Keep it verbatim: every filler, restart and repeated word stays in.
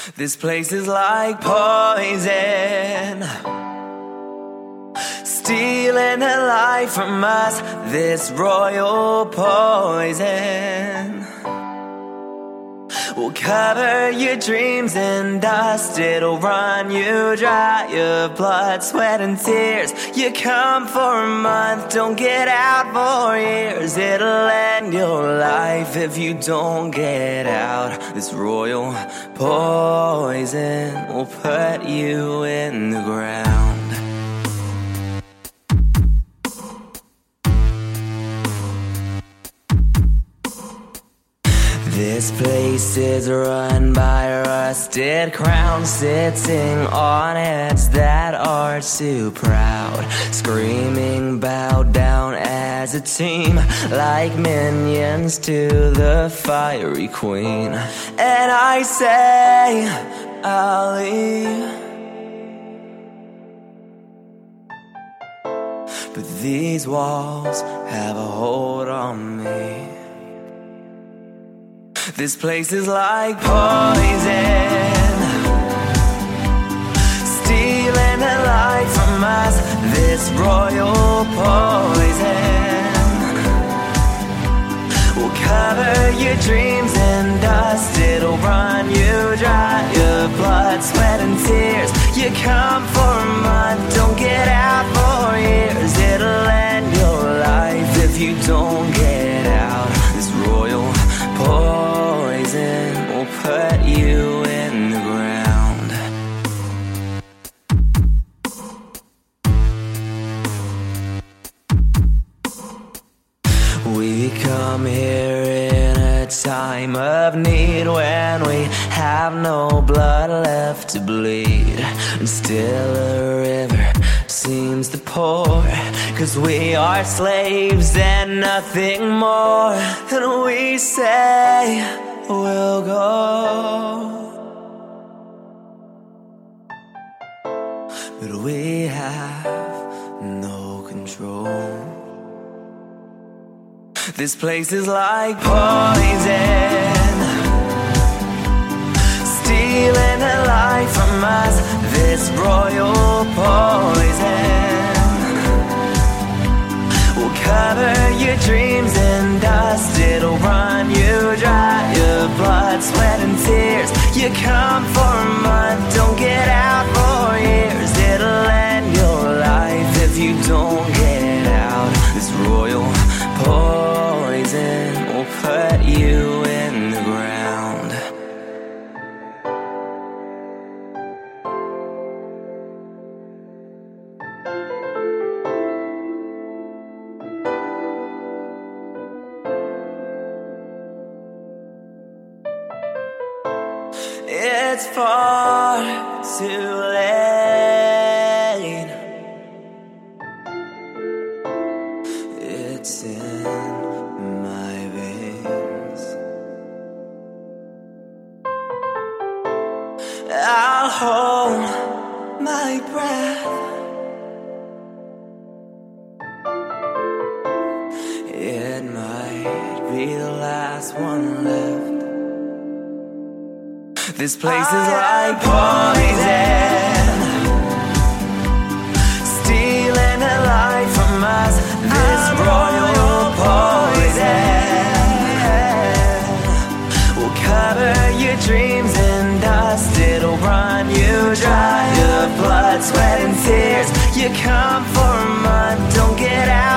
This place is like poison, stealing a life from us. This royal poison will cover your dreams in dust. It'll run you dry, your blood, sweat and tears. You come for a month, don't get out for years. It'll end your life if you don't get out. This royal poison will put you in the ground. This place is run by rusted crowns, sitting on heads that are too proud, screaming bow down as a team, like minions to the fiery queen. And I say, I'll leave, but these walls have a hold on me. This place is like poison, stealing a life from us. This royal poison will cover your dreams in dust. It'll run you dry, your blood, sweat and tears. You come for a month, don't get out for years. It'll end your life if you don't get out. This royal poison will put you in the ground. We come here in a time of need, when we have no blood left to bleed, and still a river seems to pour, 'cause we are slaves and nothing more. And we say we'll go, but we have no control. This place is like poison, stealing a life from us. This royal poison will cover your dreams in dust. It'll run you dry, your blood, sweat and tears. You come for a month, don't get out for years. It'll end your life if you don't get out. This royal poison will put you in the ground. It's far too late. It's in my veins. I'll hold my breath. It might be the last one left. This place is like poison, stealing a life from us. This royal poison will cover your dreams in dust. It'll run you dry, your blood, sweat and tears. You come for a month, don't get out